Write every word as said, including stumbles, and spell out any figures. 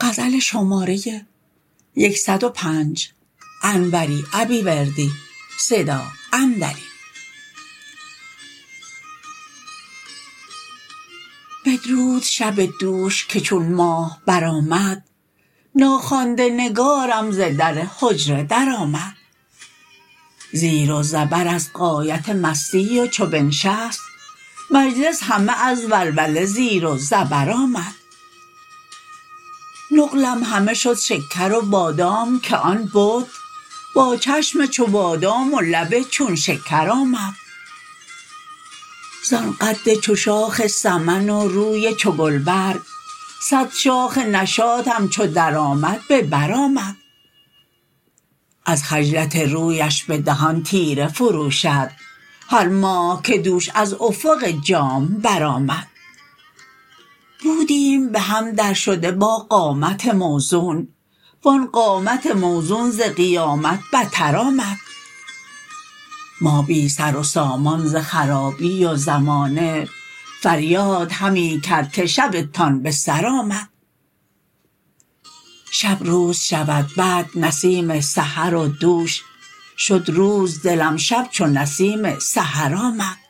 غزل شماره یکصد و پنج. انوری ابیوردی. صدا عندلیب. بدرود شب دوش که چون ماه برآمد، ناخوانده نگارم ز در حجره درآمد. زیر و زبر از غایت مستی و چو بنشست، مجلس همه از ولوله زیر و زبر آمد. نقلم همه شد شکر و بادام که آن بت، با چشم چو بادام و لب چون شکر آمد. زان قد چو شاخ سمن و روی چو گلبرگ، صد شاخ نشاطم چو درآمد به بر آمد. از خجلت رویش به دهان تیره فروشد، هر ماه که دوش از افق جام برآمد. بودیم به هم در شده با قامت موزون، وان قامت موزون ز قیامت بتر آمد. ما بی سر و سامان ز خرابی و زمانه، فریاد همی کرد که شبتان به سر آمد. شب روز شود بعد نسیم سحر و دوش، شد روز دلم شب چو نسیم سحر آمد.